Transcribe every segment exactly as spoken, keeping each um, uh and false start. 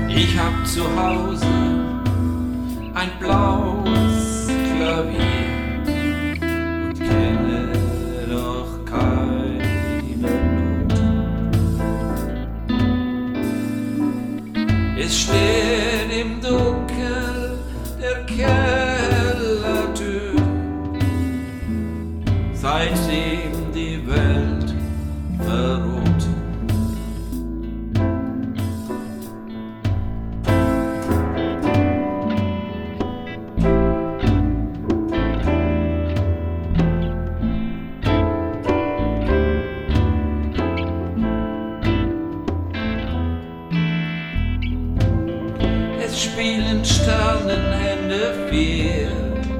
Ich hab zu Hause ein blaues Klavier und kenne doch keine Not. Es steht im Dunkel der Kellertür, seitdem die Welt verroht. Es spielen Sternenhände vier.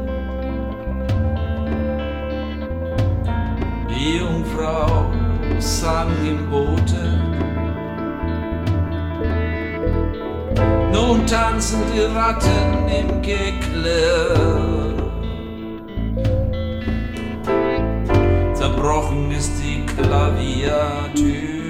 Die Jungfrau sang im Boote. Nun tanzen die Ratten im Geklirr. Zerbrochen ist die Klaviatür.